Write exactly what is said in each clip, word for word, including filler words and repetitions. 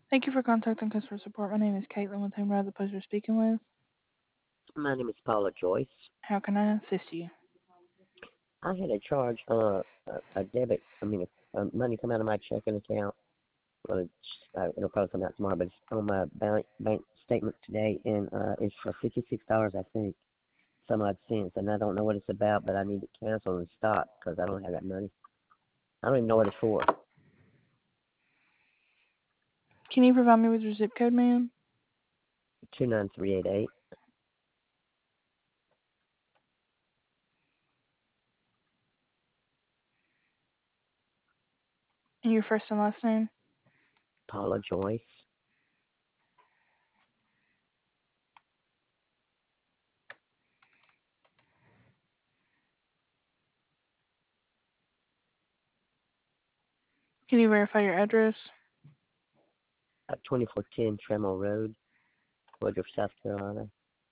Thank you for contacting customer support. My name is Caitlin with whom I have the pleasure of speaking with. My name is Paula Joyce. How can I assist you? I had a charge, uh, a, a debit, I mean, a, a money come out of my checking account. Well, it's, uh, it'll probably come out tomorrow, but it's on my bank, bank statement today, and uh, it's for fifty-six dollars, I think, some odd cents, and I don't know what it's about, but I need to cancel and stop because I don't have that money. I don't even know what it's for. Can you provide me with your zip code, ma'am? two nine three eight eight. And your first and last name? Paula Joyce. Can you verify your address? Uh, twenty-four ten Tremel Road, Woodruff, South Carolina.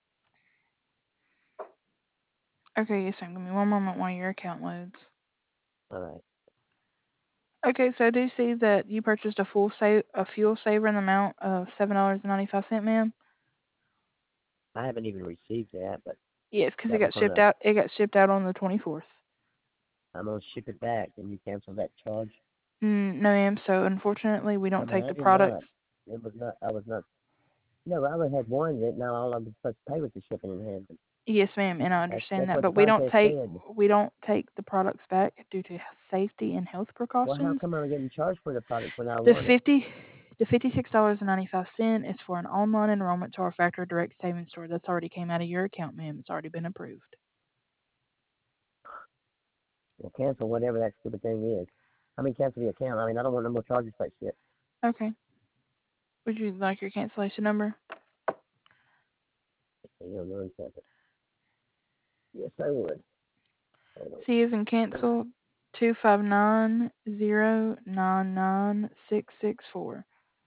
Okay, yes, ma'am. Give me one moment while your account loads. All right. Okay, so I do see that you purchased a full save, a fuel saver in the amount of seven dollars and ninety-five cents, ma'am. I haven't even received that, but Yes, because it that was got on shipped a, out. It got shipped out on the twenty-fourth. I'm going to ship it back. Can you cancel that charge? Mm, no, ma'am. So unfortunately, we I don't mean, take I the did products. not. It was not, I was not, no, I only had one that now all I'm supposed to pay with the shipping and handling. Yes, ma'am, and I That's, understand that's that, what the but we don't contract take said. we don't take the products back due to safety and health Well, how precautions. come I'm getting charged for the product when I The want it? fifty the fifty six dollars and ninety five cent is for an online enrollment to our factory direct savings store. That's already came out of your account, ma'am. It's already been approved. Well, cancel whatever that stupid thing is. I mean, cancel the account. I mean, I don't want no more charges for that shit. Okay. Would you like your cancellation number? Hang on one second. Yes, I would. Hold on. C is in cancel two five nine zero nine nine six six four.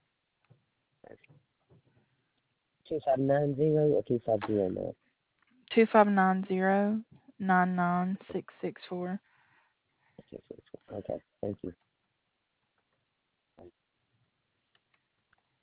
two five nine zero or two five zero now? Two five nine zero nine nine six six four. Okay, thank you.